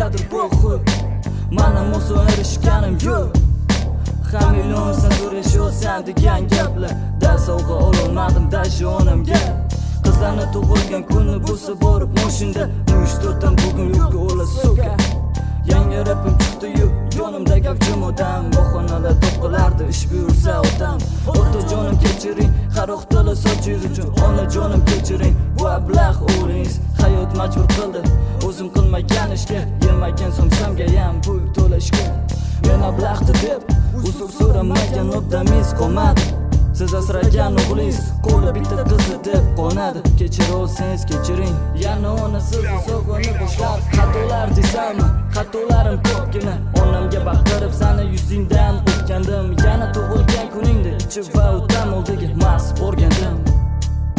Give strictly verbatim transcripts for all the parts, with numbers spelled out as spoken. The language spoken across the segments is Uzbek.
nimagadir bu xud Mana muso erishganim yo'q Ham million sen so'rashyapsan degan gaplar Da sovg'a ololmadim dashi onamga Qizlarni tug'ilgan kunni bo'lsa borib moshinda uch to'rtdan bugun yo'lga ola so'ka Yangi rapim chiqdi-yu yonimda gavjum odam Bahonada to'qilardi ish buyursa otam Otajonim kechiring qaroqtala sochingiz uchun Onajonim kechiring bu ablah o'g'lingiz Hayot majbur qildi o'zim qilmagan ishga Yemagan somsamga ham pul to'lashga Men ablahdi deb uzr so'ramagan odamiz qolmadi Siz asragan o'g'lingiz qo'li bitta qizi deb qonadi Kechir olsangiz kechiring Yana ona siz sog'ini boshlab Xatolar desammi? Xatolarim ko'pgina Onamga baqirib sani yuzingdan o'tgandim Yana tug'ilgan kuningda ichib va o'tam oldiga mast borgandim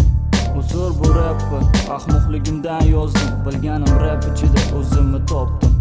Uzr bu rapni ahmoqligimdan yozdim Bilganim rap ichida o'zimni topdim